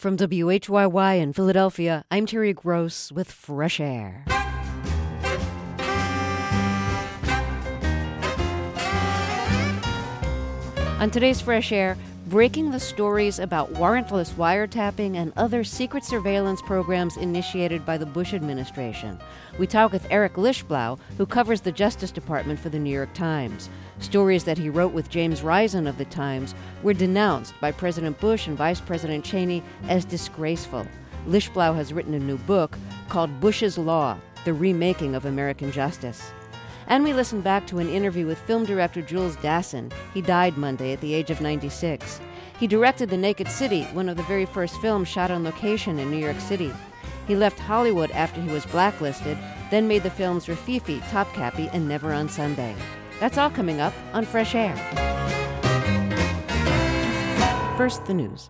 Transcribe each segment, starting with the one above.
From WHYY in Philadelphia, I'm Terry Gross with Fresh Air. On today's Fresh Air, breaking the stories about warrantless wiretapping and other secret surveillance programs initiated by the Bush administration. We talk with Eric Lischblau, who covers the Justice Department for the New York Times. Stories that he wrote with James Risen of the Times were denounced by President Bush and Vice President Cheney as disgraceful. Lischblau has written a new book called Bush's Law, The Remaking of American Justice. And we listen back to an interview with film director Jules Dassin. He died Monday at the age of 96. He directed The Naked City, one of the very first films shot on location in New York City. He left Hollywood after he was blacklisted, then made the films Rififi, Topkapi, and Never on Sunday. That's all coming up on Fresh Air. First, the news.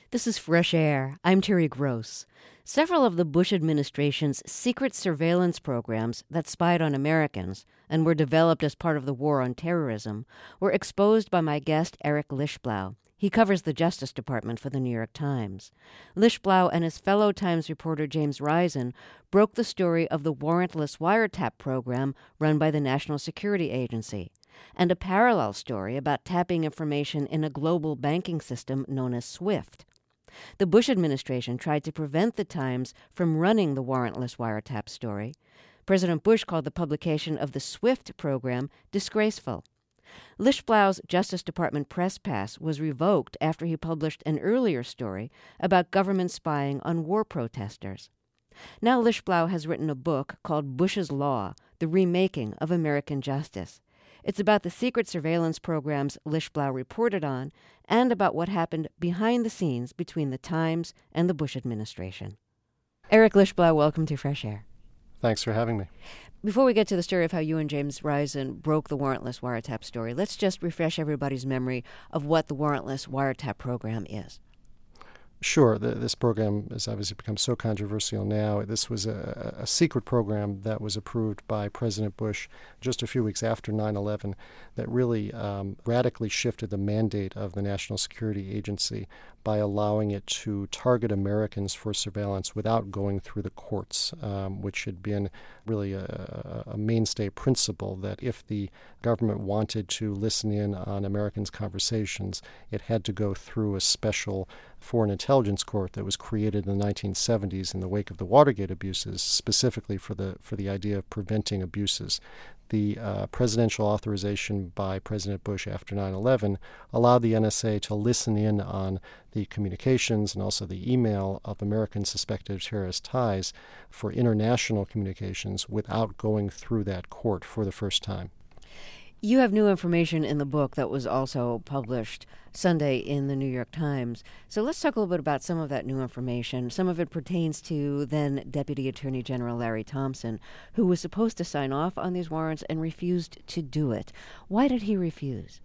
This is Fresh Air. I'm Terry Gross. Several of the Bush administration's secret surveillance programs that spied on Americans and were developed as part of the war on terrorism were exposed by my guest, Eric Lischblau. He covers the Justice Department for the New York Times. Lischblau and his fellow Times reporter James Risen broke the story of the warrantless wiretap program run by the National Security Agency, and a parallel story about tapping information in a global banking system known as SWIFT. The Bush administration tried to prevent the Times from running the warrantless wiretap story. President Bush called the publication of the SWIFT program disgraceful. Lischblau's Justice Department press pass was revoked after he published an earlier story about government spying on war protesters. Now Lischblau has written a book called Bush's Law, The Remaking of American Justice. It's about the secret surveillance programs Lischblau reported on and about what happened behind the scenes between the Times and the Bush administration. Eric Lischblau, welcome to Fresh Air. Thanks for having me. Before we get to the story of how you and James Risen broke the warrantless wiretap story, let's just refresh everybody's memory of what the warrantless wiretap program is. Sure. This program has obviously become so controversial now. This was a secret program that was approved by President Bush just a few weeks after 9/11 that really radically shifted the mandate of the National Security Agency by allowing it to target Americans for surveillance without going through the courts, which had been really a mainstay principle that if the government wanted to listen in on Americans' conversations, it had to go through a special foreign intelligence court that was created in the 1970s in the wake of the Watergate abuses, specifically for the idea of preventing abuses. The presidential authorization by President Bush after 9/11 allowed the NSA to listen in on the communications and also the email of Americans suspected of terrorist ties for international communications without going through that court for the first time. You have new information in the book that was also published Sunday in the New York Times. So let's talk a little bit about some of that new information. Some of it pertains to then Deputy Attorney General Larry Thompson, who was supposed to sign off on these warrants and refused to do it. Why did he refuse?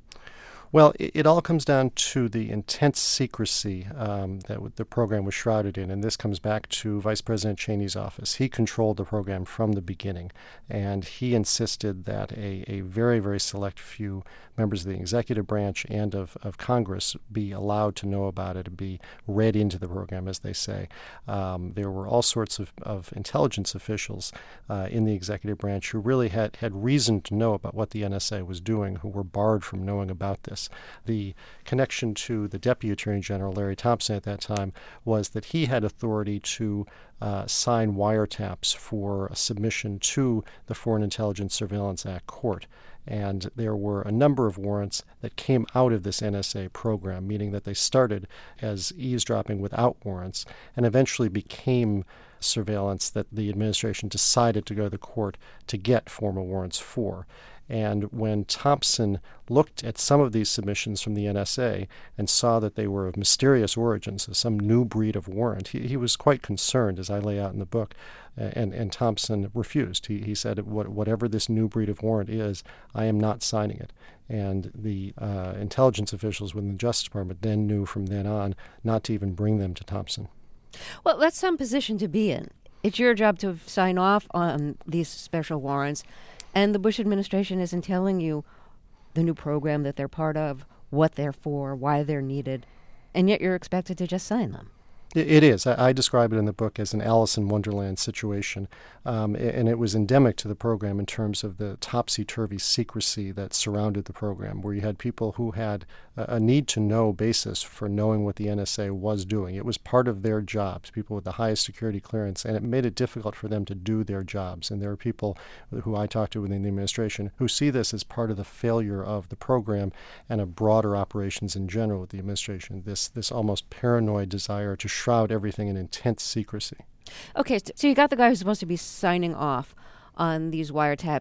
Well, it all comes down to the intense secrecy that the program was shrouded in, and this comes back to Vice President Cheney's office. He controlled the program from the beginning, and he insisted that a very, very select few members of the executive branch and of Congress be allowed to know about it and be read into the program, as they say. There were all sorts of intelligence officials in the executive branch who really had reason to know about what the NSA was doing, who were barred from knowing about this. The connection to the Deputy Attorney General, Larry Thompson, at that time was that he had authority to sign wiretaps for a submission to the Foreign Intelligence Surveillance Act court. And there were a number of warrants that came out of this NSA program, meaning that they started as eavesdropping without warrants and eventually became surveillance that the administration decided to go to the court to get formal warrants for. And when Thompson looked at some of these submissions from the NSA and saw that they were of mysterious origins, some new breed of warrant, he was quite concerned, as I lay out in the book, and Thompson refused. He said, whatever this new breed of warrant is, I am not signing it. And the intelligence officials within the Justice Department then knew from then on not to even bring them to Thompson. Well, that's some position to be in. It's your job to sign off on these special warrants, and the Bush administration isn't telling you the new program that they're part of, what they're for, why they're needed, and yet you're expected to just sign them. It is. I describe it in the book as an Alice in Wonderland situation, and it was endemic to the program in terms of the topsy-turvy secrecy that surrounded the program, where you had people who had a need-to-know basis for knowing what the NSA was doing. It was part of their jobs, people with the highest security clearance, and it made it difficult for them to do their jobs. And there are people who I talked to within the administration who see this as part of the failure of the program and of broader operations in general with the administration, this almost paranoid desire to shroud everything in intense secrecy. Okay, so you got the guy who's supposed to be signing off on these wiretaps.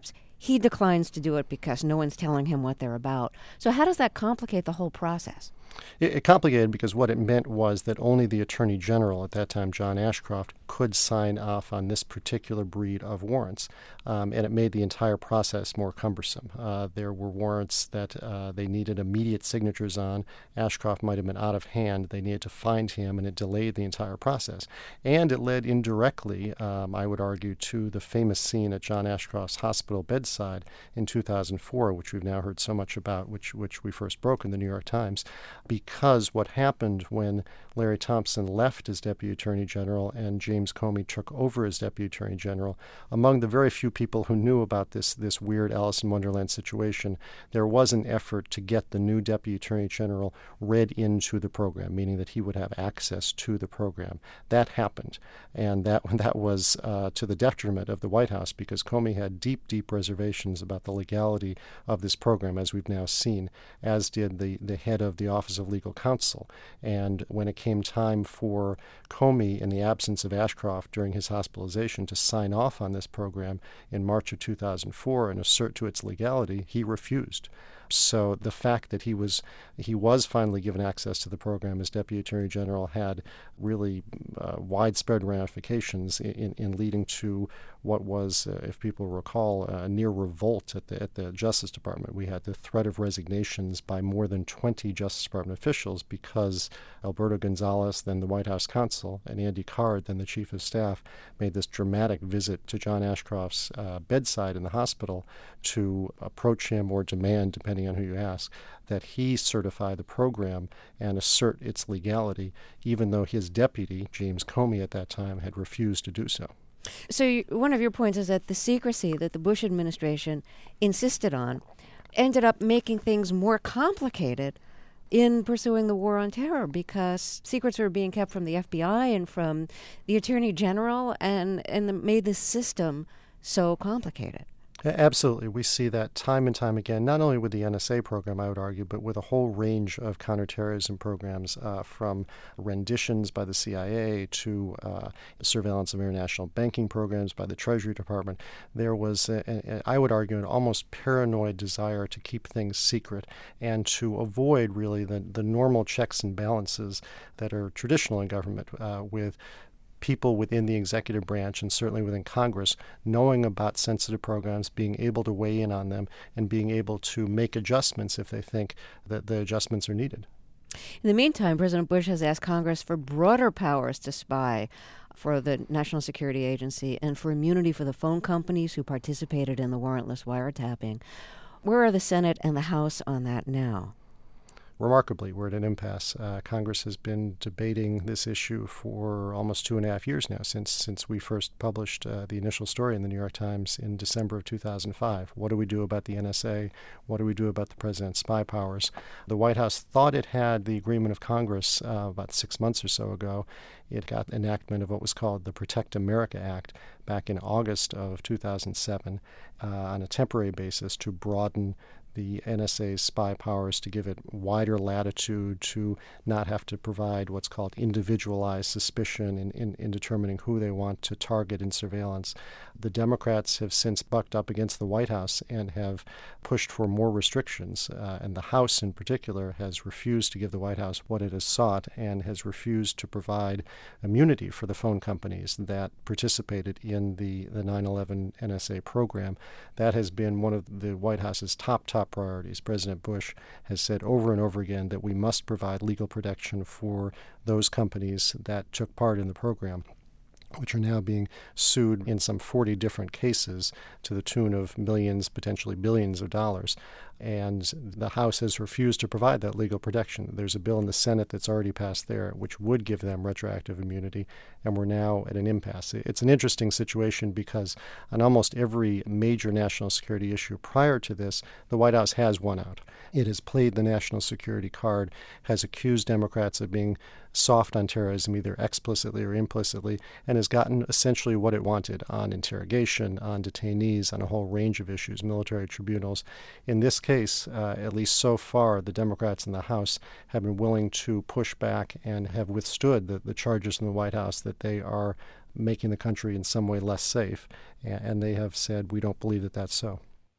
he declines to do it because no one's telling him what they're about. So how does that complicate the whole process? It complicated because what it meant was that only the Attorney General at that time, John Ashcroft, could sign off on this particular breed of warrants, and it made the entire process more cumbersome. There were warrants that they needed immediate signatures on. Ashcroft might have been out of hand. They needed to find him, and it delayed the entire process. And it led indirectly, I would argue, to the famous scene at John Ashcroft's hospital bedside in 2004, which we've now heard so much about, which we first broke in the New York Times. Because what happened when Larry Thompson left as Deputy Attorney General and James Comey took over as Deputy Attorney General, among the very few people who knew about this weird Alice in Wonderland situation, there was an effort to get the new Deputy Attorney General read into the program, meaning that he would have access to the program. That happened, and that was to the detriment of the White House, because Comey had deep reservations about the legality of this program, as we've now seen, as did the head of the Office of Legal Counsel. And when it came time for Comey, in the absence of Ashcroft during his hospitalization, to sign off on this program in March of 2004 and assert to its legality, he refused. So the fact that he was finally given access to the program as Deputy Attorney General had really widespread ramifications in leading to what was, if people recall, a near revolt at the Justice Department. We had the threat of resignations by more than 20 Justice Department officials because Alberto Gonzales, then the White House counsel, and Andy Card, then the Chief of Staff, made this dramatic visit to John Ashcroft's bedside in the hospital to approach him or demand, depending on who you ask, that he certify the program and assert its legality, even though his deputy, James Comey, at that time, had refused to do so. So one of your points is that the secrecy that the Bush administration insisted on ended up making things more complicated in pursuing the war on terror, because secrets were being kept from the FBI and from the Attorney General, and made the system so complicated. Absolutely. We see that time and time again, not only with the NSA program, I would argue, but with a whole range of counterterrorism programs, from renditions by the CIA to surveillance of international banking programs by the Treasury Department. There was, I would argue, an almost paranoid desire to keep things secret and to avoid really the normal checks and balances that are traditional in government, with people within the executive branch and certainly within Congress knowing about sensitive programs, being able to weigh in on them, and being able to make adjustments if they think that the adjustments are needed. In the meantime, President Bush has asked Congress for broader powers to spy for the National Security Agency and for immunity for the phone companies who participated in the warrantless wiretapping. Where are the Senate and the House on that now? Remarkably, we're at an impasse. Congress has been debating this issue for almost 2.5 years now, since we first published the initial story in the New York Times in December of 2005. What do we do about the NSA? What do we do about the president's spy powers? The White House thought it had the agreement of Congress about 6 months or so ago. It got enactment of what was called the Protect America Act back in August of 2007 on a temporary basis to broaden the NSA's spy powers, to give it wider latitude to not have to provide what's called individualized suspicion in determining who they want to target in surveillance. The Democrats have since bucked up against the White House and have pushed for more restrictions, and the House in particular has refused to give the White House what it has sought and has refused to provide immunity for the phone companies that participated in the 9/11 NSA program. That has been one of the White House's top priorities. President Bush has said over and over again that we must provide legal protection for those companies that took part in the program, which are now being sued in some 40 different cases to the tune of millions, potentially billions of dollars. And the House has refused to provide that legal protection. There's a bill in the Senate that's already passed there which would give them retroactive immunity, and we're now at an impasse. It's an interesting situation because on almost every major national security issue prior to this, the White House has won out. It has played the national security card, has accused Democrats of being soft on terrorism, either explicitly or implicitly, and has gotten essentially what it wanted on interrogation, on detainees, on a whole range of issues, military tribunals. In this case, at least so far, the Democrats in the House have been willing to push back and have withstood the charges in the White House that they are making the country in some way less safe, and they have said, we don't believe that that's so.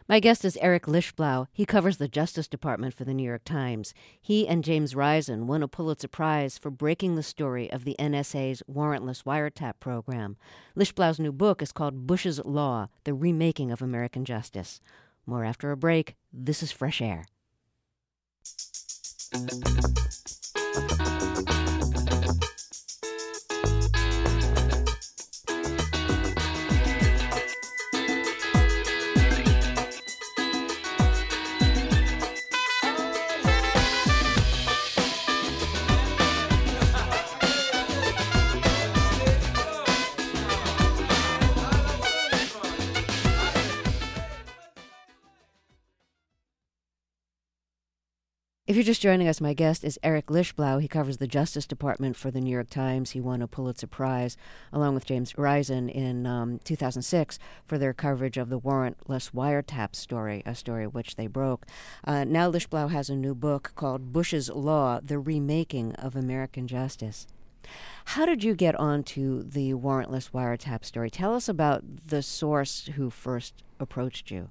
My guest is Eric Lischblau. He covers the Justice Department for the New York Times. He and James Risen won a Pulitzer Prize for breaking the story of the NSA's warrantless wiretap program. Lischblau's new book is called Bush's Law, The Remaking of American Justice. More after a break. This is Fresh Air. If you're just joining us, my guest is Eric Lischblau. He covers the Justice Department for the New York Times. He won a Pulitzer Prize along with James Risen in 2006 for their coverage of the warrantless wiretap story, a story which they broke. Now Lischblau has a new book called Bush's Law, The Remaking of American Justice. How did you get onto the warrantless wiretap story? Tell us about the source who first approached you.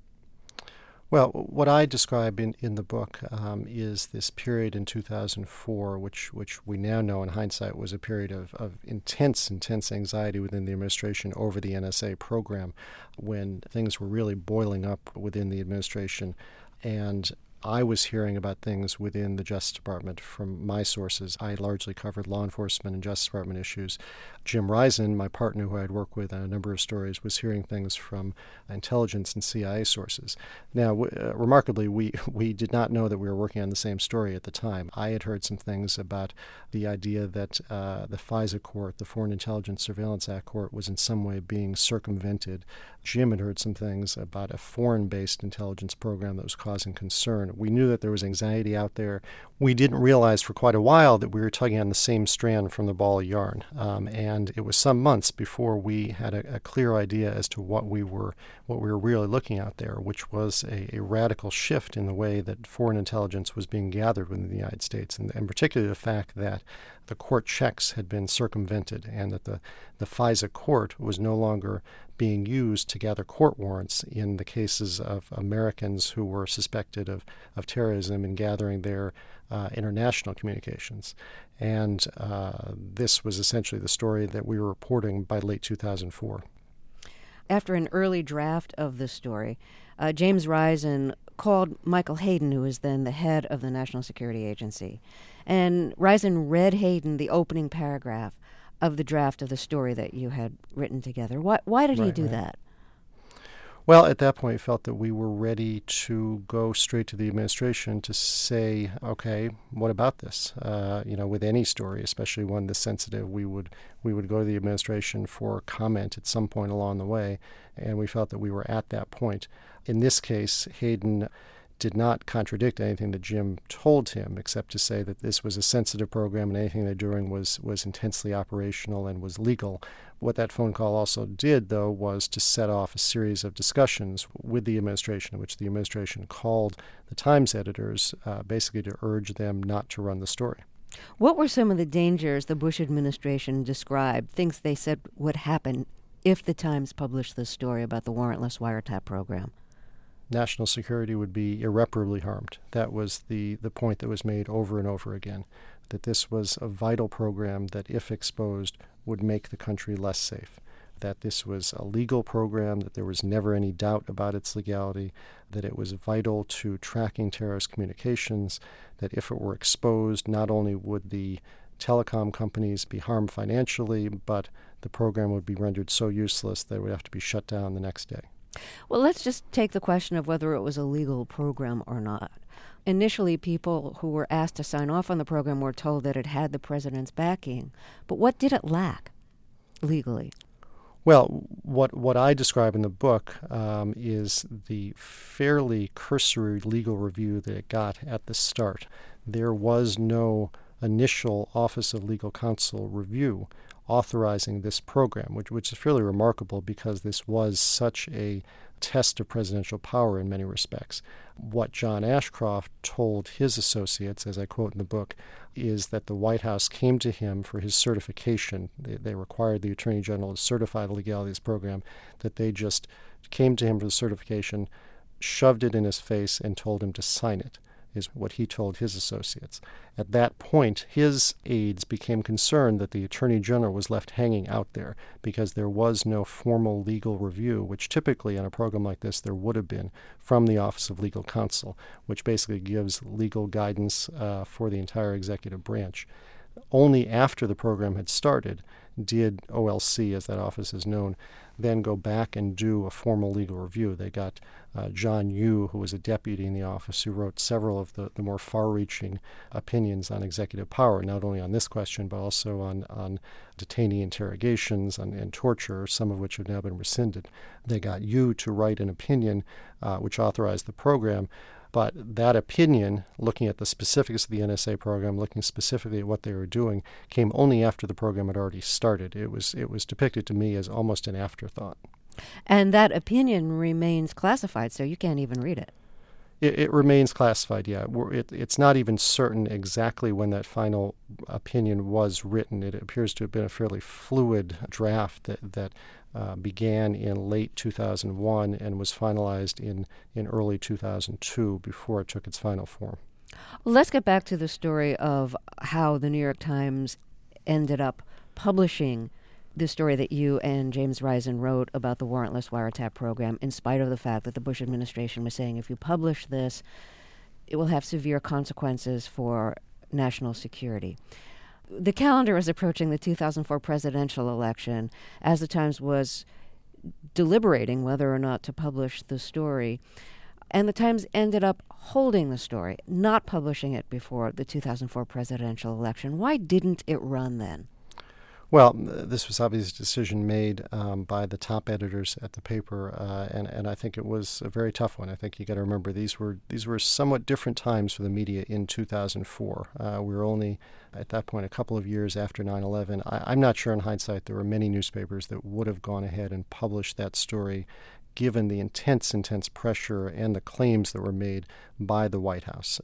Well, what I describe in the book is this period in 2004, which we now know in hindsight was a period of intense anxiety within the administration over the NSA program, when things were really boiling up within the administration. And I was hearing about things within the Justice Department from my sources. I largely covered law enforcement and Justice Department issues. Jim Risen, my partner who I had worked with on a number of stories, was hearing things from intelligence and CIA sources. Now, remarkably, we did not know that we were working on the same story at the time. I had heard some things about the idea that the FISA court, the Foreign Intelligence Surveillance Act court, was in some way being circumvented. Jim had heard some things about a foreign-based intelligence program that was causing concern. We knew that there was anxiety out there. We didn't realize for quite a while that we were tugging on the same strand from the ball of yarn. And it was some months before we had a clear idea as to what we were really looking at there, which was a radical shift in the way that foreign intelligence was being gathered within the United States, and particularly the fact that the court checks had been circumvented and that the FISA court was no longer being used to gather court warrants in the cases of Americans who were suspected of terrorism and gathering their international communications. And this was essentially the story that we were reporting by late 2004. After an early draft of the story, James Risen called Michael Hayden, who was then the head of the National Security Agency. And Risen read Hayden the opening paragraph of the draft of the story that you had written together. Why did he do that? Well, at that point, we felt that we were ready to go straight to the administration to say, okay, what about this? With any story, especially one this sensitive, we would go to the administration for comment at some point along the way, and we felt that we were at that point. In this case, Hayden did not contradict anything that Jim told him, except to say that this was a sensitive program and anything they're doing was intensely operational and was legal. What that phone call also did, though, was to set off a series of discussions with the administration, in which the administration called the Times editors basically to urge them not to run the story. What were some of the dangers the Bush administration described, things they said would happen if the Times published this story about the warrantless wiretap program? National security would be irreparably harmed. That was the point that was made over and over again, that this was a vital program that, if exposed, would make the country less safe, that this was a legal program, that there was never any doubt about its legality, that it was vital to tracking terrorist communications, that if it were exposed, not only would the telecom companies be harmed financially, but the program would be rendered so useless that it would have to be shut down the next day. Well, let's just take the question of whether it was a legal program or not. Initially, people who were asked to sign off on the program were told that it had the president's backing. But what did it lack legally? Well, what I describe in the book is the fairly cursory legal review that it got at the start. There was no initial Office of Legal Counsel review authorizing this program, which is fairly remarkable because this was such a test of presidential power in many respects. What John Ashcroft told his associates, as I quote in the book, is that the White House came to him for his certification. They required the Attorney General to certify the legality of this program, that they just came to him for the certification, shoved it in his face and told him to sign it, is what he told his associates. At that point, his aides became concerned that the Attorney General was left hanging out there because there was no formal legal review, which typically on a program like this there would have been from the Office of Legal Counsel, which basically gives legal guidance for the entire executive branch. Only after the program had started did OLC, as that office is known, then go back and do a formal legal review. They got John Yoo, who was a deputy in the office, who wrote several of the more far-reaching opinions on executive power, not only on this question, but also on detainee interrogations and torture, some of which have now been rescinded. They got Yoo to write an opinion which authorized the program. But that opinion, looking at the specifics of the NSA program, looking specifically at what they were doing, came only after the program had already started. It was depicted to me as almost an afterthought. And that opinion remains classified, so you can't even read it. It remains classified, yeah. It's not even certain exactly when that final opinion was written. It appears to have been a fairly fluid draft that began in late 2001 and was finalized in early 2002 before it took its final form. Let's get back to the story of how the New York Times ended up publishing the story that you and James Risen wrote about the warrantless wiretap program, in spite of the fact that the Bush administration was saying if you publish this, it will have severe consequences for national security. The calendar is approaching the 2004 presidential election. As the Times was deliberating whether or not to publish the story, and the Times ended up holding the story, not publishing it before the 2004 presidential election. Why didn't it run then? Well, this was obviously a decision made by the top editors at the paper, and I think it was a very tough one. I think you got to remember these were somewhat different times for the media in 2004. We were only at that point a couple of years after 9/11. I'm not sure in hindsight there were many newspapers that would have gone ahead and published that story, given the intense pressure and the claims that were made by the White House.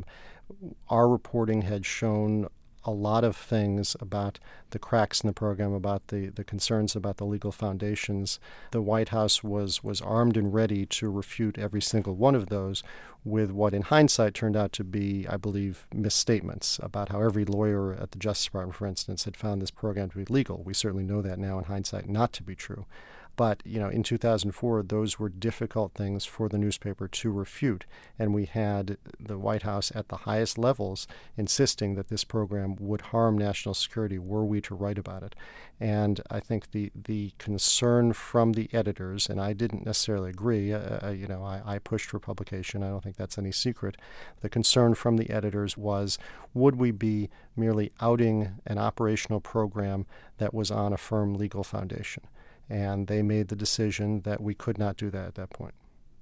Our reporting had shown a lot of things about the cracks in the program, about the concerns about the legal foundations. The White House was armed and ready to refute every single one of those with what in hindsight turned out to be, I believe, misstatements about how every lawyer at the Justice Department, for instance, had found this program to be legal. We certainly know that now in hindsight not to be true. But, in 2004, those were difficult things for the newspaper to refute. And we had the White House at the highest levels insisting that this program would harm national security were we to write about it. And I think the concern from the editors, and I didn't necessarily agree, I pushed for publication. I don't think that's any secret. The concern from the editors was, would we be merely outing an operational program that was on a firm legal foundation? And they made the decision that we could not do that at that point.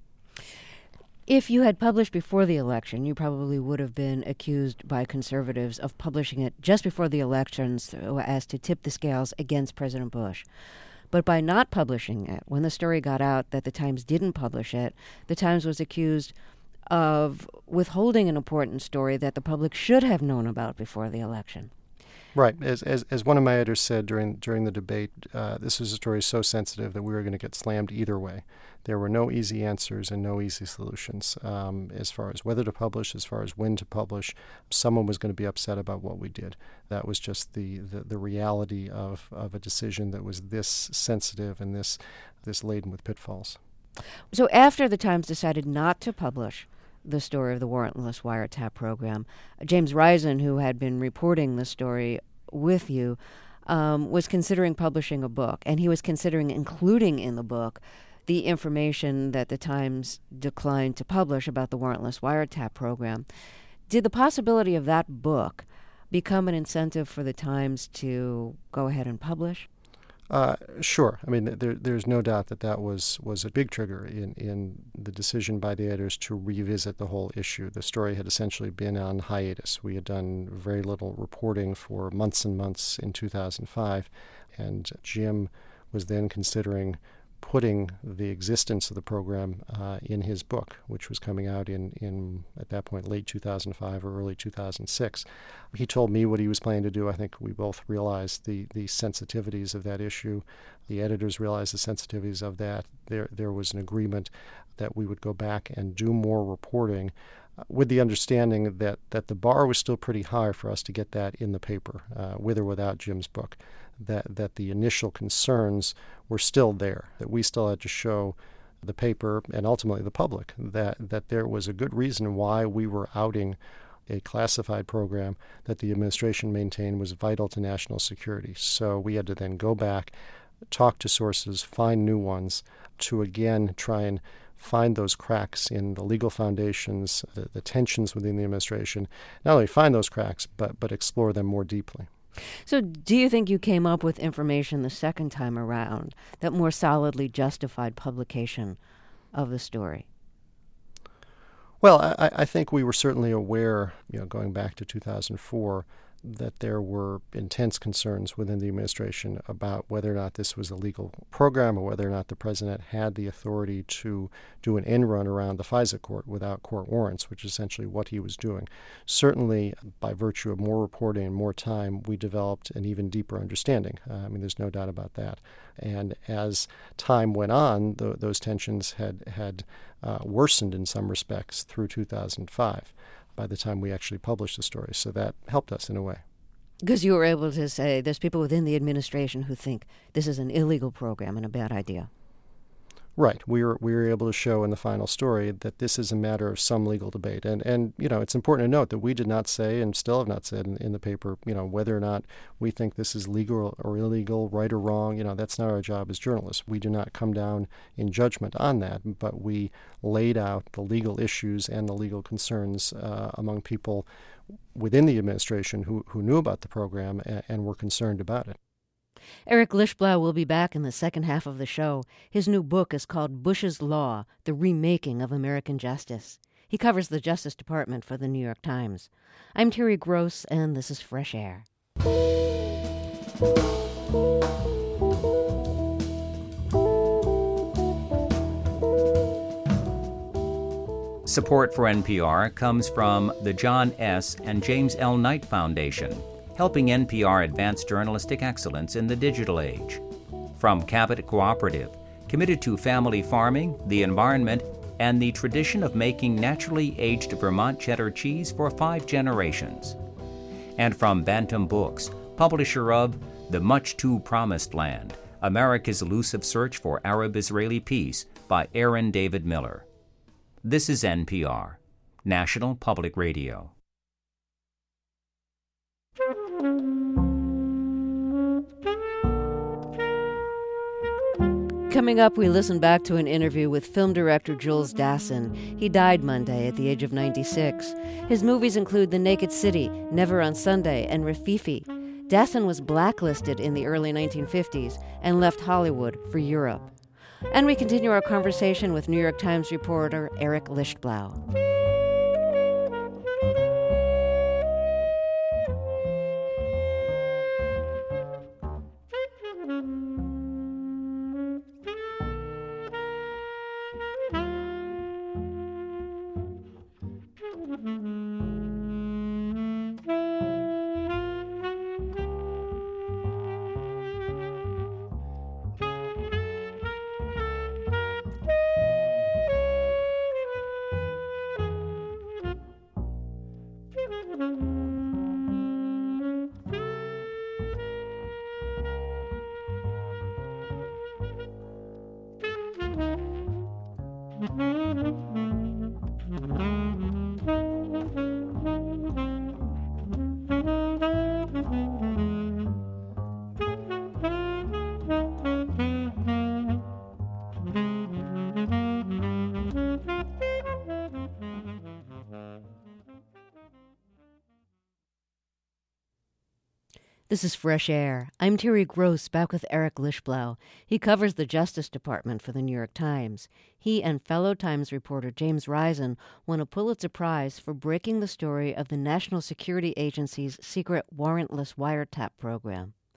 If you had published before the election, you probably would have been accused by conservatives of publishing it just before the elections so as to tip the scales against President Bush. But by not publishing it, when the story got out that the Times didn't publish it, the Times was accused of withholding an important story that the public should have known about before the election. Right. As one of my editors said during the debate, this was a story so sensitive that we were going to get slammed either way. There were no easy answers and no easy solutions as far as whether to publish, as far as when to publish. Someone was going to be upset about what we did. That was just the reality of a decision that was this sensitive and this laden with pitfalls. So after the Times decided not to publish the story of the warrantless wiretap program, James Risen, who had been reporting the story with you, was considering publishing a book, and he was considering including in the book the information that the Times declined to publish about the warrantless wiretap program. Did the possibility of that book become an incentive for the Times to go ahead and publish? Sure. I mean, there's no doubt that was a big trigger in the decision by the editors to revisit the whole issue. The story had essentially been on hiatus. We had done very little reporting for months and months in 2005, and Jim was then considering putting the existence of the program in his book, which was coming out in at that point, late 2005 or early 2006. He told me what he was planning to do. I think we both realized the sensitivities of that issue. The editors realized the sensitivities of that. There was an agreement that we would go back and do more reporting with the understanding that the bar was still pretty high for us to get that in the paper, with or without Jim's book, that the initial concerns were still there, that we still had to show the paper and ultimately the public that there was a good reason why we were outing a classified program that the administration maintained was vital to national security. So we had to then go back, talk to sources, find new ones to again try and find those cracks in the legal foundations, the tensions within the administration, not only find those cracks, but explore them more deeply. So do you think you came up with information the second time around that more solidly justified publication of the story? Well, I think we were certainly aware, going back to 2004, that there were intense concerns within the administration about whether or not this was a legal program or whether or not the president had the authority to do an end run around the FISA court without court warrants, which is essentially what he was doing. Certainly, by virtue of more reporting and more time, we developed an even deeper understanding. There's no doubt about that. And as time went on, those tensions had worsened in some respects through 2005. By the time we actually published the story. So that helped us in a way. Because you were able to say there's people within the administration who think this is an illegal program and a bad idea. Right. We were able to show in the final story that this is a matter of some legal debate. And it's important to note that we did not say, and still have not said in the paper, whether or not we think this is legal or illegal, right or wrong. That's not our job as journalists. We do not come down in judgment on that, but we laid out the legal issues and the legal concerns among people within the administration who knew about the program and were concerned about it. Eric Lischblau will be back in the second half of the show. His new book is called Bush's Law, The Remaking of American Justice. He covers the Justice Department for the New York Times. I'm Terry Gross, and this is Fresh Air. Support for NPR comes from the John S. and James L. Knight Foundation, helping NPR advance journalistic excellence in the digital age. From Cabot Cooperative, committed to family farming, the environment, and the tradition of making naturally aged Vermont cheddar cheese for 5 generations. And from Bantam Books, publisher of The Much Too Promised Land, America's Elusive Search for Arab-Israeli Peace by Aaron David Miller. This is NPR, National Public Radio. Coming up, we listen back to an interview with film director Jules Dassin. He died Monday at the age of 96. His movies include The Naked City, Never on Sunday, and Rafifi. Dassin was blacklisted in the early 1950s and left Hollywood for Europe. And we continue our conversation with New York Times reporter Eric Lischblau. This is Fresh Air. I'm Terry Gross, back with Eric Lischblau. He covers the Justice Department for the New York Times. He and fellow Times reporter James Risen won a Pulitzer Prize for breaking the story of the National Security Agency's secret warrantless wiretap program.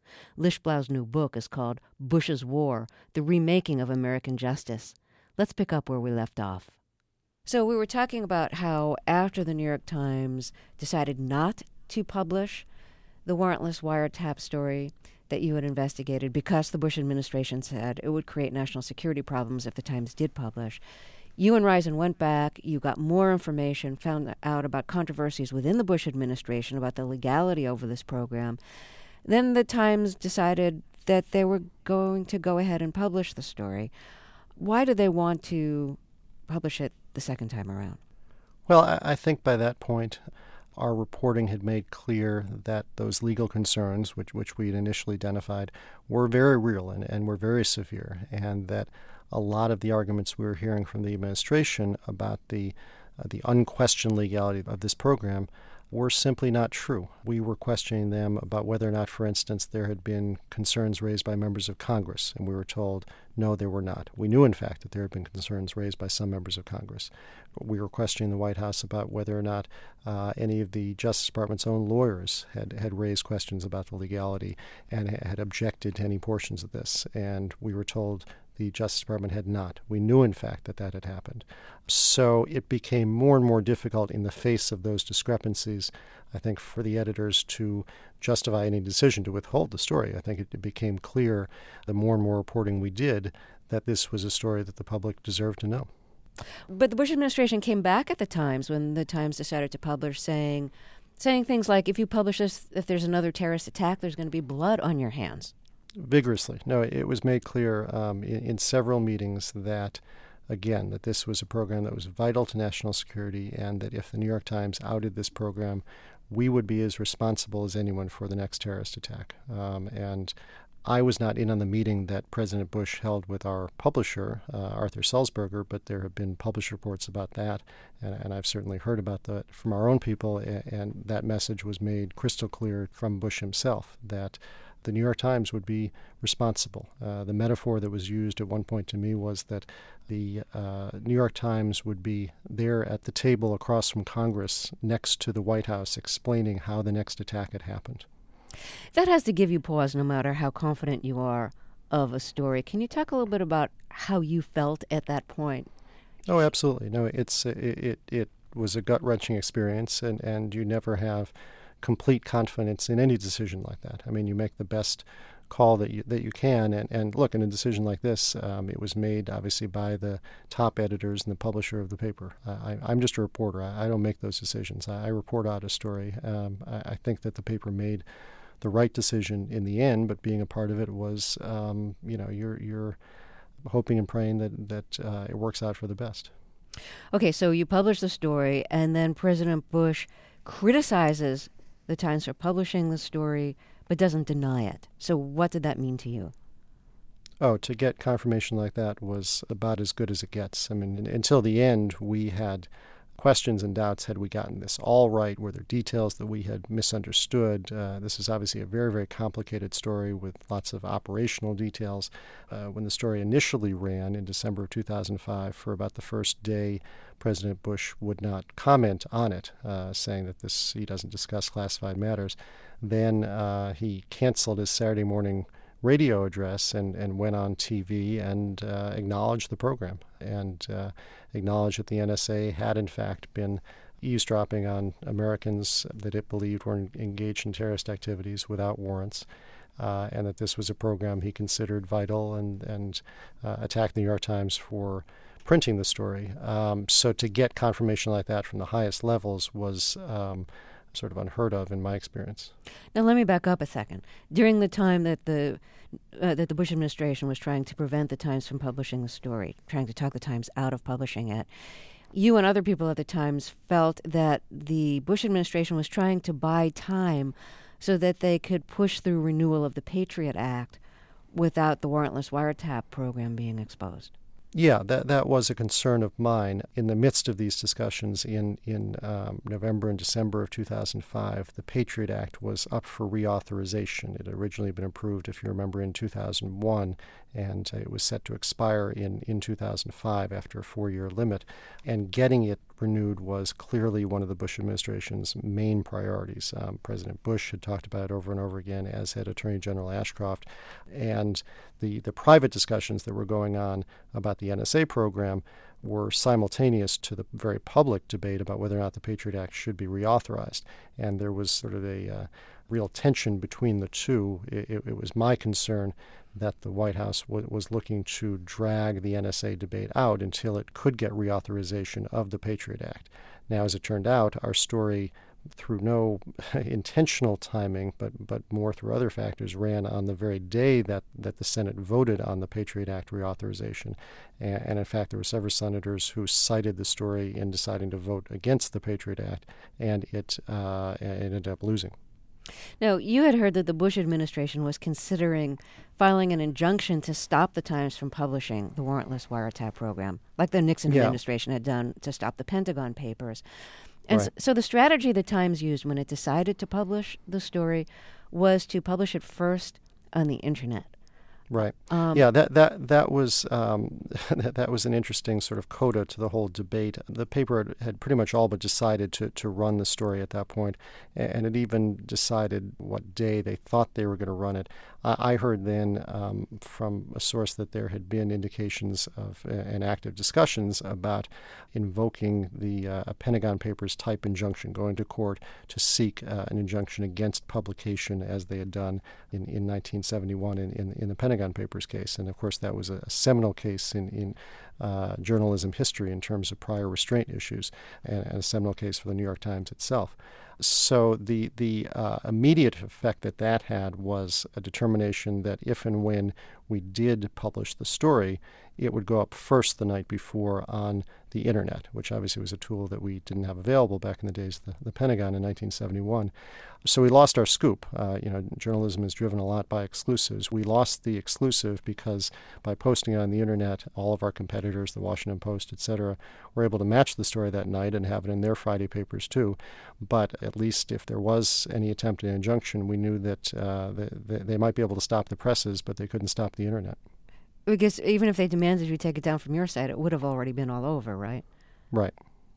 Lischblau's new book is called Bush's War, The Remaking of American Justice. Let's pick up where we left off. So we were talking about how after the New York Times decided not to publish the warrantless wiretap story that you had investigated because the Bush administration said it would create national security problems if the Times did publish, you and Risen went back, you got more information, found out about controversies within the Bush administration about the legality over this program. Then the Times decided that they were going to go ahead and publish the story. Why did they want to publish it the second time around? Well, I think by that point, our reporting had made clear that those legal concerns, which we had initially identified, were very real and were very severe, and that a lot of the arguments we were hearing from the administration about the unquestioned legality of this program were simply not true. We were questioning them about whether or not, for instance, there had been concerns raised by members of Congress, and we were told, no, there were not. We knew, in fact, that there had been concerns raised by some members of Congress. We were questioning the White House about whether or not any of the Justice Department's own lawyers had raised questions about the legality and had objected to any portions of this, and we were told the Justice Department had not. We knew, in fact, that that had happened. So it became more and more difficult in the face of those discrepancies, I think, for the editors to justify any decision to withhold the story. I think it became clear, the more and more reporting we did, that this was a story that the public deserved to know. But the Bush administration came back at the Times when the Times decided to publish, saying things like, if you publish this, if there's another terrorist attack, there's going to be blood on your hands. Vigorously. No, it was made clear in several meetings that, again, that this was a program that was vital to national security, and that if the New York Times outed this program, we would be as responsible as anyone for the next terrorist attack. And I was not in on the meeting that President Bush held with our publisher, Arthur Sulzberger, but there have been published reports about that, and I've certainly heard about that from our own people, and that message was made crystal clear from Bush himself, that the New York Times would be responsible. The metaphor that was used at one point to me was that the New York Times would be there at the table across from Congress next to the White House explaining how the next attack had happened. That has to give you pause no matter how confident you are of a story. Can you talk a little bit about how you felt at that point? Oh, absolutely. No, it was a gut-wrenching experience, and you never have complete confidence in any decision like that. I mean, you make the best call that you can, and look, in a decision like this, it was made obviously by the top editors and the publisher of the paper. I'm just a reporter. I don't make those decisions. I report out a story. I think that the paper made the right decision in the end, but being a part of it was, you're hoping and praying that it works out for the best. Okay, so you publish the story, and then President Bush criticizes the Times for publishing the story, but doesn't deny it. So what did that mean to you? Oh, to get confirmation like that was about as good as it gets. I mean, until the end, we had questions and doubts. Had we gotten this all right? Were there details that we had misunderstood? This is obviously a very, very complicated story with lots of operational details. When the story initially ran in December of 2005, for about the first day, President Bush would not comment on it, saying that he doesn't discuss classified matters. Then he canceled his Saturday morning radio address and went on TV and acknowledged the program and acknowledged that the NSA had in fact been eavesdropping on Americans that it believed were engaged in terrorist activities without warrants, and that this was a program he considered vital, and attacked the New York Times for printing the story. So to get confirmation like that from the highest levels was sort of unheard of in my experience. Now let me back up a second. During the time that the Bush administration was trying to prevent the Times from publishing the story, trying to talk the Times out of publishing it, you and other people at the Times felt that the Bush administration was trying to buy time so that they could push through renewal of the Patriot Act without the warrantless wiretap program being exposed. Yeah, that was a concern of mine. In the midst of these discussions in November and December of 2005, the Patriot Act was up for reauthorization. It had originally been approved, if you remember, in 2001, and it was set to expire in 2005 after a 4-year limit. And getting it renewed was clearly one of the Bush administration's main priorities. President Bush had talked about it over and over again, as had Attorney General Ashcroft. And the private discussions that were going on about the NSA program were simultaneous to the very public debate about whether or not the Patriot Act should be reauthorized. And there was sort of a real tension between the two. It was my concern that the White House was looking to drag the NSA debate out until it could get reauthorization of the Patriot Act. Now, as it turned out, our story, through no intentional timing, but more through other factors, ran on the very day that the Senate voted on the Patriot Act reauthorization. And in fact, there were several senators who cited the story in deciding to vote against the Patriot Act, and it ended up losing. Now, you had heard that the Bush administration was considering filing an injunction to stop the Times from publishing the warrantless wiretap program, like the Nixon administration had done to stop the Pentagon Papers. And Right. so the strategy the Times used when it decided to publish the story was to publish it first on the Internet. Right. That was that was an interesting sort of coda to the whole debate. The paper had pretty much all but decided to run the story at that point, and it even decided what day they thought they were going to run it. I heard then from a source that there had been indications of and active discussions about invoking the Pentagon Papers type injunction, going to court to seek an injunction against publication, as they had done in 1971 in the Pentagon Papers case. And of course, that was a seminal case in journalism history in terms of prior restraint issues, and a seminal case for the New York Times itself. So the immediate effect that had was a determination that if and when we did publish the story, it would go up first the night before on the Internet, which obviously was a tool that we didn't have available back in the days of the Pentagon in 1971. So we lost our scoop. Journalism is driven a lot by exclusives. We lost the exclusive because by posting it on the Internet, all of our competitors, the Washington Post, etc., were able to match the story that night and have it in their Friday papers too. But at least if there was any attempt at injunction, we knew that they might be able to stop the presses, but they couldn't stop the Internet. Because even if they demanded you take it down from your site, it would have already been all over, right? Right.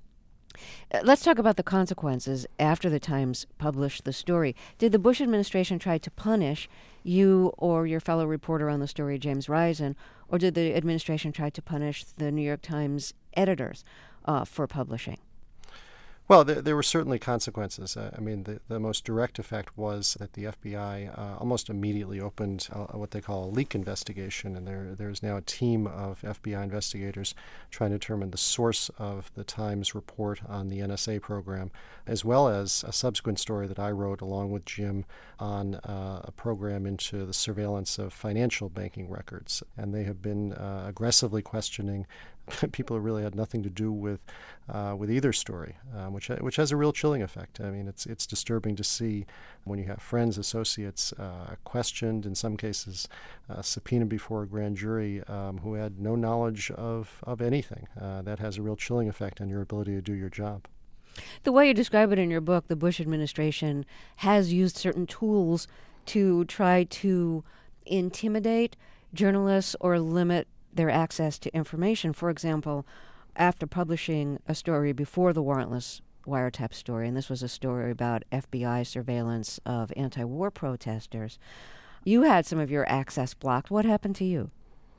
Let's talk about the consequences after the Times published the story. Did the Bush administration try to punish you or your fellow reporter on the story, James Risen, or did the administration try to punish the New York Times editors for publishing? Well, there were certainly consequences. The most direct effect was that the FBI almost immediately opened what they call a leak investigation, and there's now a team of FBI investigators trying to determine the source of the Times report on the NSA program, as well as a subsequent story that I wrote along with Jim on a program into the surveillance of financial banking records. And they have been aggressively questioning people who really had nothing to do with either story, which has a real chilling effect. I mean, it's disturbing to see when you have friends, associates questioned, in some cases subpoenaed before a grand jury, who had no knowledge of anything. That has a real chilling effect on your ability to do your job. The way you describe it in your book, the Bush administration has used certain tools to try to intimidate journalists or limit their access to information. For example, after publishing a story before the warrantless wiretap story, and this was a story about FBI surveillance of anti-war protesters, you had some of your access blocked. What happened to you?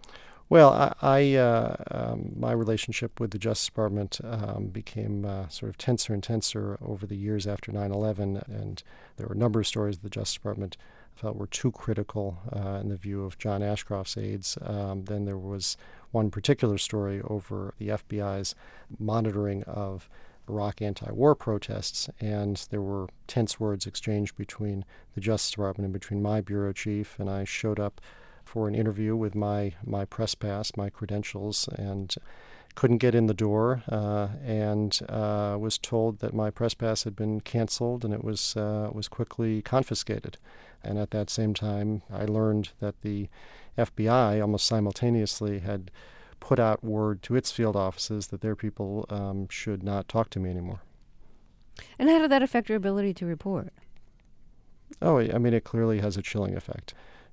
Well, my relationship with the Justice Department became sort of tenser and tenser over the years after 9/11, and there were a number of stories the Justice Department felt were too critical in the view of John Ashcroft's aides. Then there was one particular story over the FBI's monitoring of Iraq anti-war protests, and there were tense words exchanged between the Justice Department and between my bureau chief, and I showed up for an interview with my press pass, my credentials, and couldn't get in the door, and was told that my press pass had been canceled, and it was quickly confiscated. And at that same time, I learned that the FBI almost simultaneously had put out word to its field offices that their people should not talk to me anymore. And how did that affect your ability to report? Oh, I mean, it clearly has a chilling effect.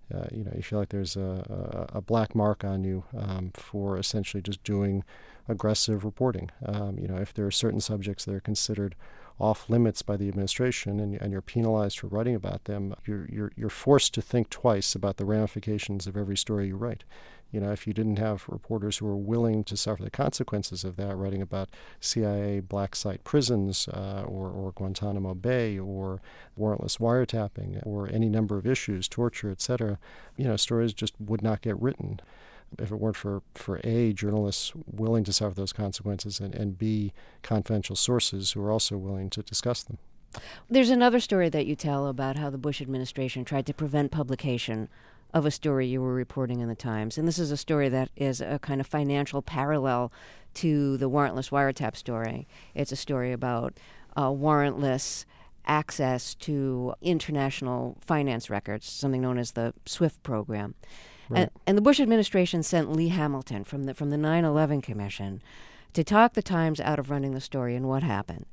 You feel like there's a black mark on you for essentially just doing aggressive reporting. If there are certain subjects that are considered off limits by the administration and you're penalized for writing about them, you're forced to think twice about the ramifications of every story you write. If you didn't have reporters who were willing to suffer the consequences of that, writing about CIA black site prisons or Guantanamo Bay or warrantless wiretapping or any number of issues, torture, etc., stories just would not get written if it weren't for A, journalists willing to suffer those consequences, and B, confidential sources who are also willing to discuss them. There's another story that you tell about how the Bush administration tried to prevent publication of a story you were reporting in the Times. And this is a story that is a kind of financial parallel to the warrantless wiretap story. It's a story about warrantless access to international finance records, something known as the SWIFT program. Right. And the Bush administration sent Lee Hamilton from the 9/11 Commission to talk the Times out of running the story. And what happened?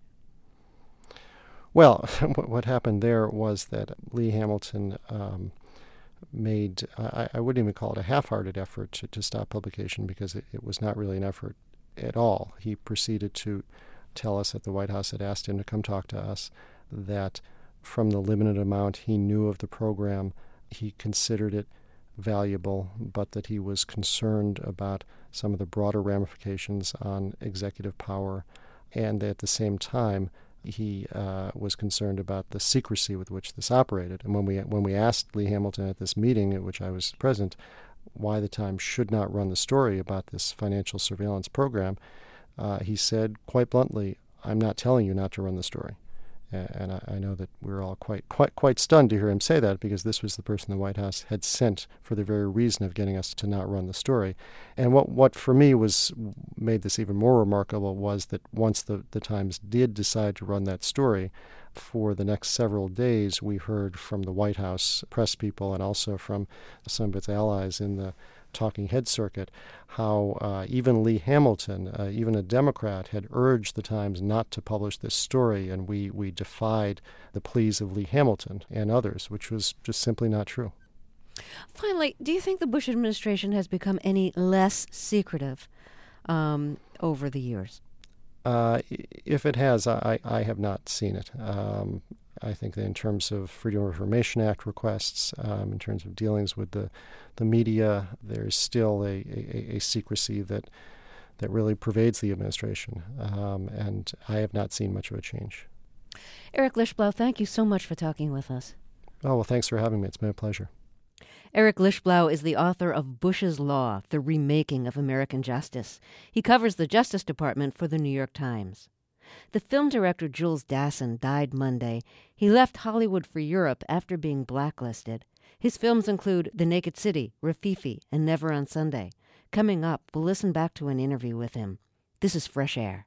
Well, what happened there was that Lee Hamilton made, I wouldn't even call it a half-hearted effort to stop publication, because it was not really an effort at all. He proceeded to tell us that the White House had asked him to come talk to us, that from the limited amount he knew of the program, he considered it valuable, but that he was concerned about some of the broader ramifications on executive power, and that at the same time he was concerned about the secrecy with which this operated. And when we asked Lee Hamilton at this meeting at which I was present why the Times should not run the story about this financial surveillance program, he said quite bluntly, "I'm not telling you not to run the story." And I know that we were all quite stunned to hear him say that, because this was the person the White House had sent for the very reason of getting us to not run the story. And what for me made this even more remarkable was that once the Times did decide to run that story, for the next several days we heard from the White House press people and also from some of its allies in the talking head circuit how even Lee Hamilton, even a Democrat, had urged the Times not to publish this story, and we defied the pleas of Lee Hamilton and others, which was just simply not true. Finally, do you think the Bush administration has become any less secretive over the years? If it has, I have not seen it. I think that in terms of Freedom of Information Act requests, in terms of dealings with the media, there's still a secrecy that really pervades the administration, and I have not seen much of a change. Eric Lischblau, thank you so much for talking with us. Oh, well, thanks for having me. It's been a pleasure. Eric Lischblau is the author of Bush's Law, The Remaking of American Justice. He covers the Justice Department for the New York Times. The film director Jules Dassin died Monday. He left Hollywood for Europe after being blacklisted. His films include The Naked City, Rafifi, and Never on Sunday. Coming up, we'll listen back to an interview with him. This is Fresh Air.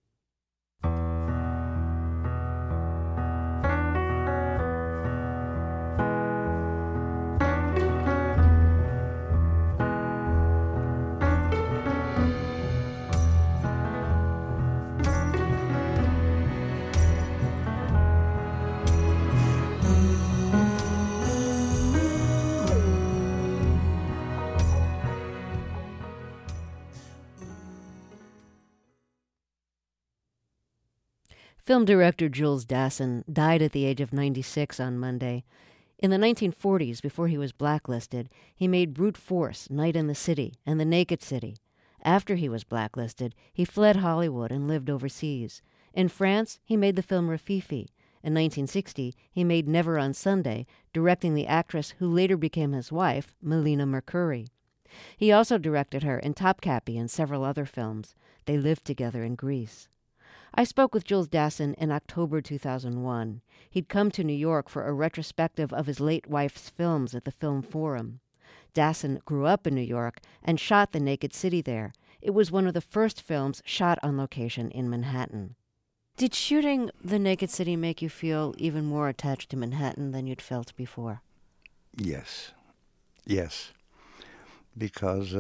Film director Jules Dassin died at the age of 96 on Monday. In the 1940s, before he was blacklisted, he made Brute Force, Night in the City, and The Naked City. After he was blacklisted, he fled Hollywood and lived overseas. In France, he made the film Rafifi. In 1960, he made Never on Sunday, directing the actress who later became his wife, Melina Mercouri. He also directed her in Topkapi and several other films. They lived together in Greece. I spoke with Jules Dassin in October 2001. He'd come to New York for a retrospective of his late wife's films at the Film Forum. Dassin grew up in New York and shot The Naked City there. It was one of the first films shot on location in Manhattan. Did shooting The Naked City make you feel even more attached to Manhattan than you'd felt before? Yes, because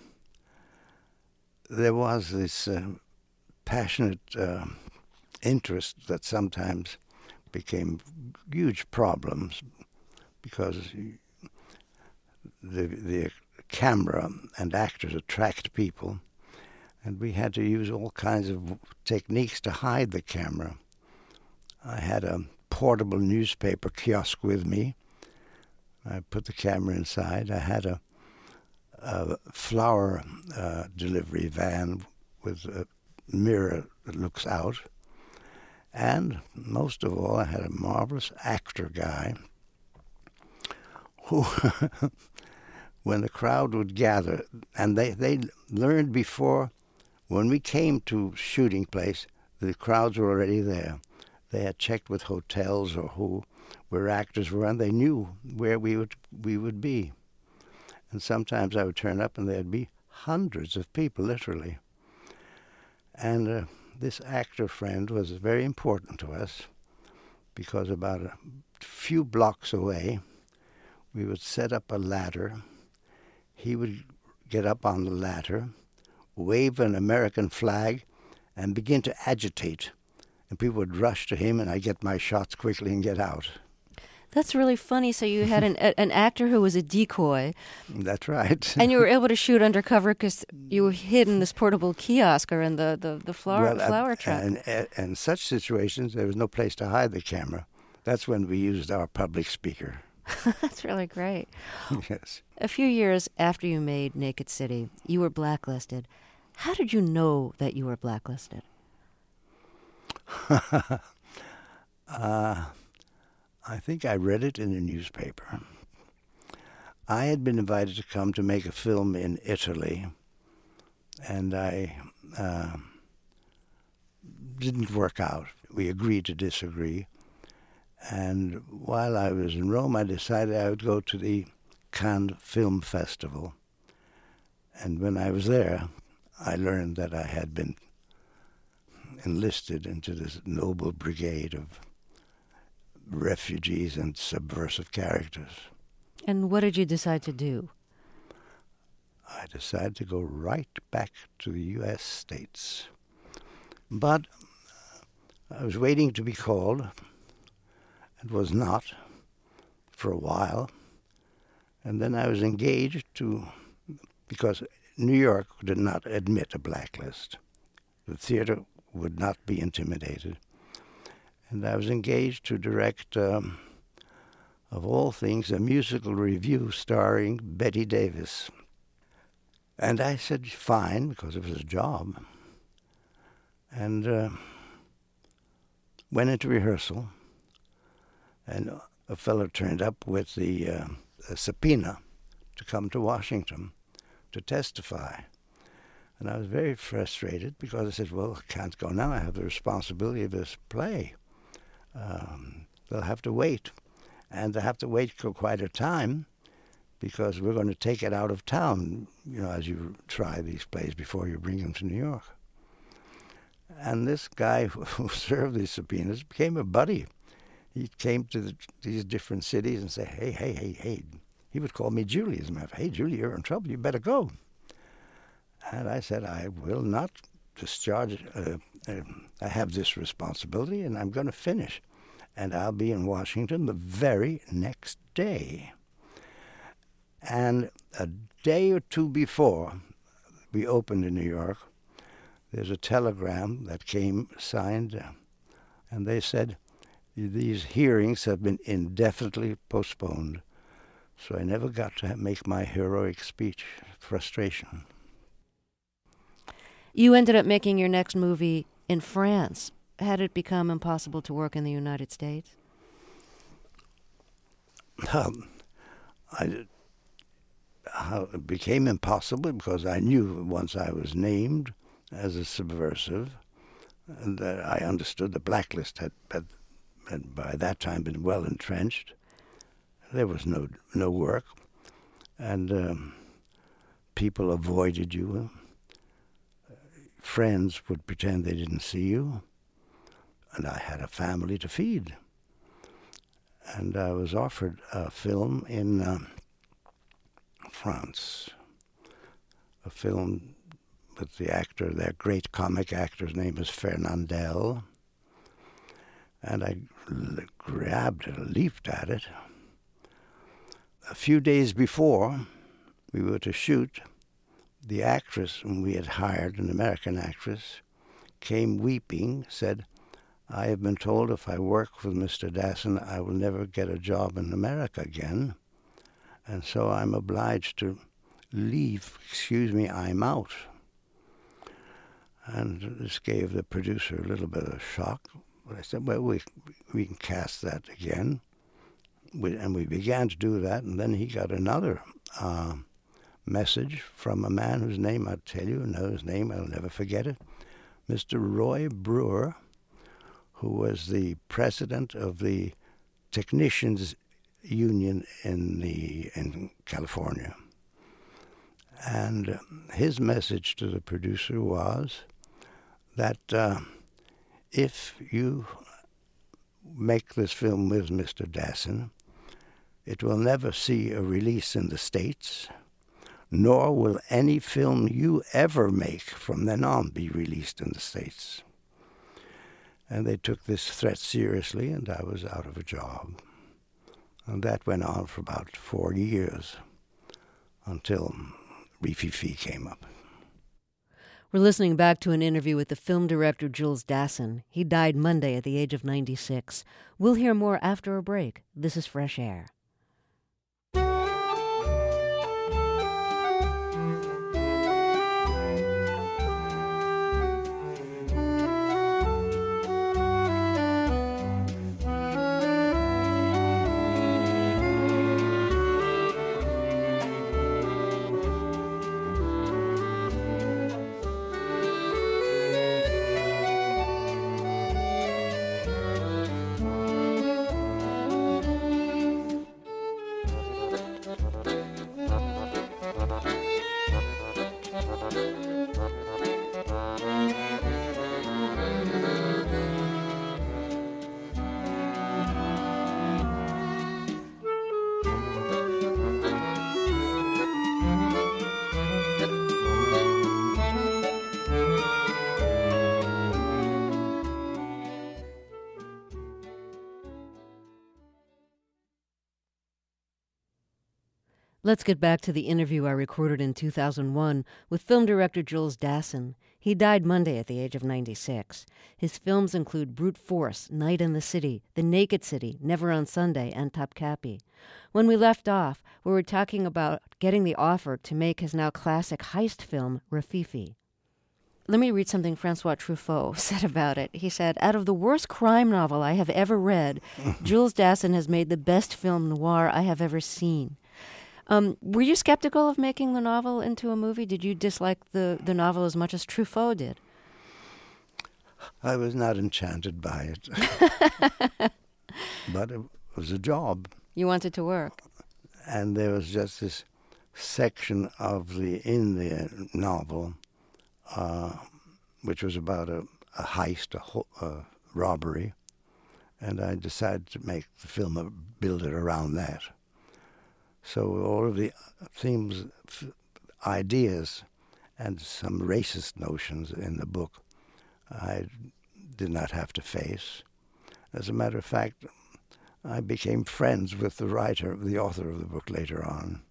there was this passionate interest that sometimes became huge problems, because the camera and actors attract people, and we had to use all kinds of techniques to hide the camera. I had a portable newspaper kiosk with me. I put the camera inside. I had a flower delivery van with a mirror that looks out. And most of all, I had a marvelous actor guy who, when the crowd would gather, and they learned before, when we came to shooting place, the crowds were already there. They had checked with hotels or where actors were, and they knew where we would be. And sometimes I would turn up, and there'd be hundreds of people, literally. And this actor friend was very important to us, because about a few blocks away, we would set up a ladder. He would get up on the ladder, wave an American flag, and begin to agitate. And people would rush to him, and I'd get my shots quickly and get out. That's really funny. So you had an actor who was a decoy. That's right. And you were able to shoot undercover because you were hid in this portable kiosk or in the flower truck. And such situations, there was no place to hide the camera. That's when we used our public speaker. That's really great. Yes. A few years after you made Naked City, you were blacklisted. How did you know that you were blacklisted? I think I read it in a newspaper. I had been invited to come to make a film in Italy, and I didn't work out. We agreed to disagree. And while I was in Rome, I decided I would go to the Cannes Film Festival. And when I was there, I learned that I had been enlisted into this noble brigade of refugees and subversive characters. And what did you decide to do? I decided to go right back to the U.S. States. But I was waiting to be called, and was not for a while. And then I was engaged because New York did not admit a blacklist. The theater would not be intimidated. And I was engaged to direct, of all things, a musical review starring Bette Davis. And I said, fine, because it was a job. And went into rehearsal, and a fellow turned up with a subpoena to come to Washington to testify. And I was very frustrated because I said, well, I can't go now. I have the responsibility of this play. They'll have to wait. And they'll have to wait for quite a time because we're going to take it out of town, as you try these plays before you bring them to New York. And this guy who served these subpoenas became a buddy. He came to these different cities and say, hey. He would call me Julie, as a matter of fact. Hey, Julie, you're in trouble. You better go. And I said, I will not discharge. I have this responsibility, and I'm going to finish. And I'll be in Washington the very next day. And a day or two before we opened in New York, there's a telegram that came signed, and they said, these hearings have been indefinitely postponed. So I never got to make my heroic speech. Frustration. You ended up making your next movie in France. Had it become impossible to work in the United States? It became impossible because I knew once I was named as a subversive, and I understood the blacklist had by that time been well entrenched. There was no work, and people avoided you. Friends would pretend they didn't see you, and I had a family to feed. And I was offered a film in France, a film with the actor, their great comic actor's name is Fernandel, and I grabbed it, leaped at it. a few days before we were to shoot, the actress whom we had hired, an American actress, came weeping, said, "I have been told if I work with Mr. Dassin, I will never get a job in America again, and so I'm obliged to leave. Excuse me, I'm out." And this gave the producer a little bit of a shock. But I said, well, we can cast that again. And we began to do that, and then he got another message from a man whose name I'll tell you, know his name, I'll never forget it, Mr. Roy Brewer, who was the president of the Technicians Union in California. And his message to the producer was that if you make this film with Mr. Dassin, it will never see a release in the States, nor will any film you ever make from then on be released in the States. And they took this threat seriously, and I was out of a job. And that went on for about 4 years until Rififi came up. We're listening back to an interview with the film director Jules Dassin. He died Monday at the age of 96. We'll hear more after a break. This is Fresh Air. Let's get back to the interview I recorded in 2001 with film director Jules Dassin. He died Monday at the age of 96. His films include Brute Force, Night in the City, The Naked City, Never on Sunday, and Topkapi. When we left off, we were talking about getting the offer to make his now classic heist film, Rififi. Let me read something Francois Truffaut said about it. He said, "Out of the worst crime novel I have ever read, Jules Dassin has made the best film noir I have ever seen." Were you skeptical of making the novel into a movie? Did you dislike the novel as much as Truffaut did? I was not enchanted by it. But it was a job. You wanted to work. And there was just this section in the novel, which was about a heist, a robbery. And I decided to make the film, build it around that. So all of the themes, ideas, and some racist notions in the book I did not have to face. As a matter of fact, I became friends with the author of the book later on.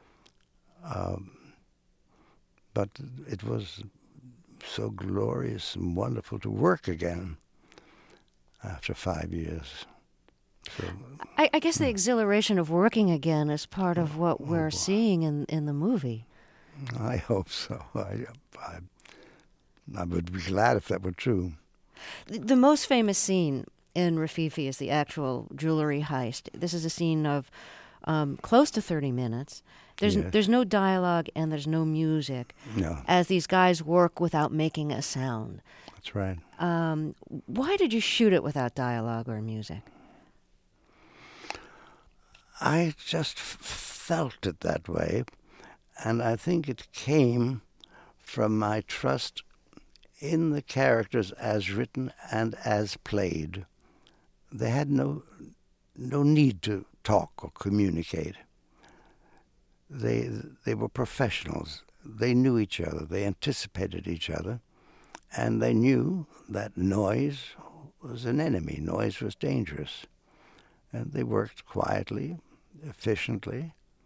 But it was so glorious and wonderful to work again after 5 years. So, I guess the exhilaration of working again is part of what we're seeing in the movie. I hope so. I would be glad if that were true. The most famous scene in Rififi is the actual jewelry heist. This is a scene of close to 30 minutes. There's no dialogue and there's no music. No. As these guys work without making a sound. That's right. Why did you shoot it without dialogue or music? I just felt it that way, and I think it came from my trust in the characters as written and as played. They had no need to talk or communicate. They were professionals. They knew each other. They anticipated each other, and they knew that noise was an enemy. Noise was dangerous. And they worked quietly, efficiently,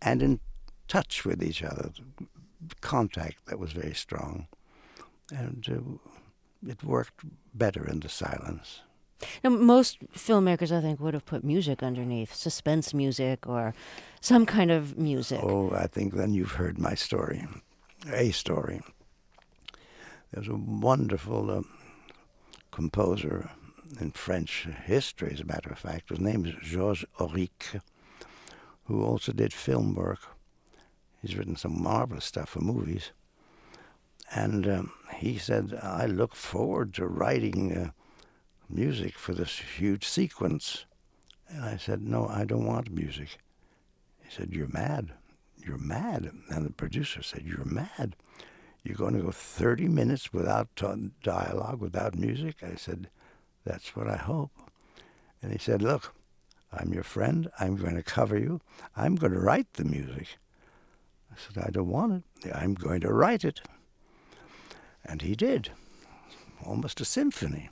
and in touch with each other, contact that was very strong, and it worked better in the silence. Now, most filmmakers, I think, would have put music underneath, suspense music or some kind of music. Oh, I think then you've heard my story, a story. There's a wonderful composer in French history, as a matter of fact. His name is Georges Auric, who also did film work. He's written some marvelous stuff for movies. And he said, I look forward to writing music for this huge sequence. And I said, no, I don't want music. He said, you're mad. You're mad. And the producer said, you're mad. You're going to go 30 minutes without dialogue, without music? I said, that's what I hope. And he said, look, I'm your friend. I'm going to cover you. I'm going to write the music. I said, I don't want it. I'm going to write it. And he did. Almost a symphony.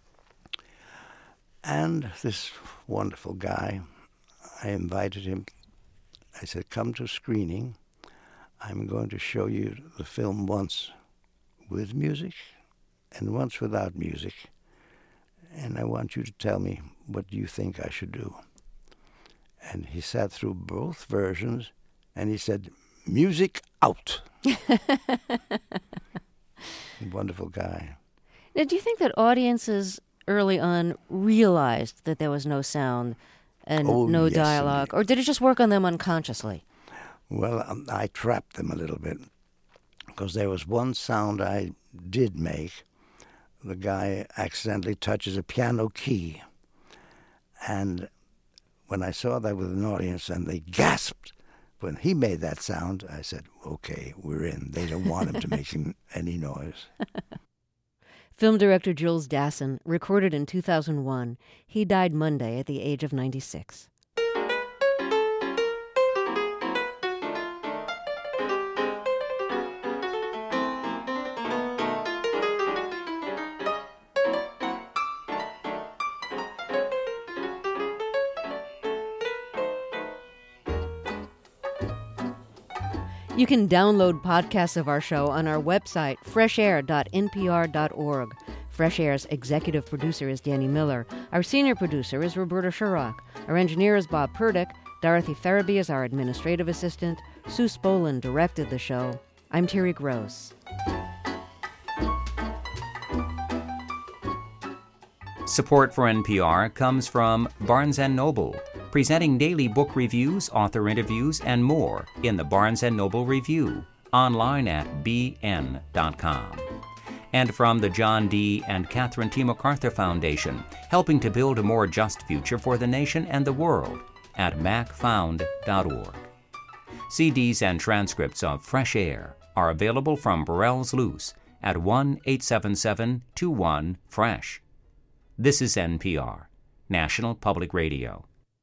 And this wonderful guy, I invited him. I said, come to screening. I'm going to show you the film once with music and once without music. And I want you to tell me what you think I should do. And he sat through both versions, and he said, music out. Wonderful guy. Now, do you think that audiences early on realized that there was no sound and no dialogue? Or did it just work on them unconsciously? Well, I trapped them a little bit, because there was one sound I did make. The guy accidentally touches a piano key. And when I saw that with an audience and they gasped when he made that sound, I said, okay, we're in. They don't want him to make any noise. Film director Jules Dassin recorded in 2001. He died Monday at the age of 96. You can download podcasts of our show on our website, freshair.npr.org. Fresh Air's executive producer is Danny Miller. Our senior producer is Roberta Shurrock. Our engineer is Bob Purdick. Dorothy Farabee is our administrative assistant. Sue Spolin directed the show. I'm Terry Gross. Support for NPR comes from Barnes & Noble, presenting daily book reviews, author interviews, and more in the Barnes & Noble Review, online at bn.com. And from the John D. and Catherine T. MacArthur Foundation, helping to build a more just future for the nation and the world at macfound.org. CDs and transcripts of Fresh Air are available from Burrell's Loose at 1-877-21-FRESH. This is NPR, National Public Radio.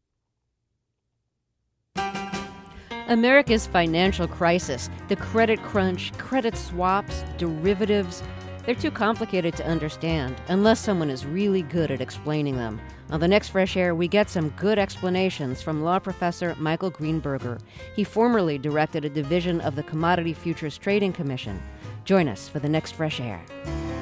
America's financial crisis, the credit crunch, credit swaps, derivatives, they're too complicated to understand unless someone is really good at explaining them. On the next Fresh Air, we get some good explanations from law professor Michael Greenberger. He formerly directed a division of the Commodity Futures Trading Commission. Join us for the next Fresh Air.